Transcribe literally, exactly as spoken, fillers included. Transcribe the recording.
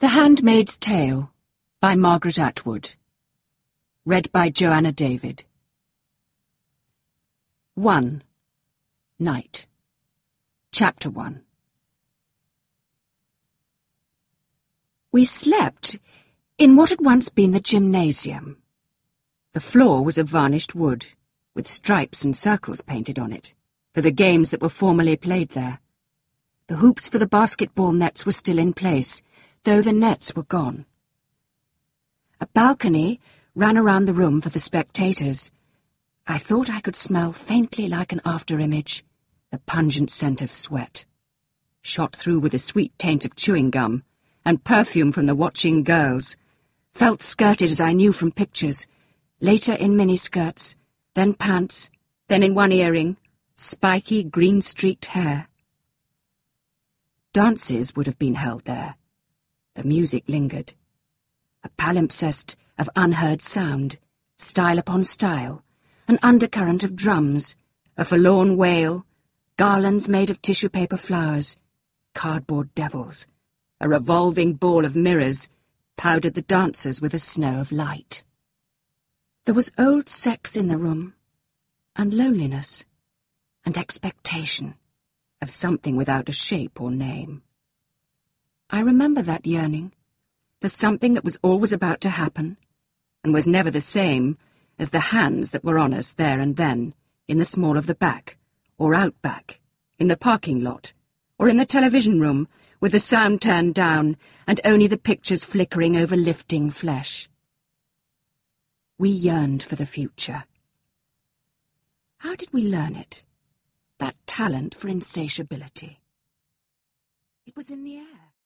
The Handmaid's Tale by Margaret Atwood. Read by Joanna David. one. Night. Chapter one. We slept in what had once been the gymnasium. The floor was of varnished wood, with stripes and circles painted on it, for the games that were formerly played there. The hoops for the basketball nets were still in place, though the nets were gone. A balcony ran around the room for the spectators. I thought I could smell faintly like an after-image, the pungent scent of sweat, shot through with a sweet taint of chewing gum, and perfume from the watching girls, felt skirted as I knew from pictures, later in miniskirts, then pants, then in one earring, spiky green-streaked hair. Dances would have been held there. The music lingered. A palimpsest of unheard sound, style upon style, an undercurrent of drums, a forlorn wail, garlands made of tissue paper flowers, cardboard devils, a revolving ball of mirrors powdered the dancers with a snow of light. There was old sex in the room, and loneliness, and expectation of something without a shape or name. I remember that yearning, for something that was always about to happen, and was never the same as the hands that were on us there and then, in the small of the back, or out back, in the parking lot, or in the television room, with the sound turned down, and only the pictures flickering over lifting flesh. We yearned for the future. How did we learn it? That talent for insatiability. It was in the air.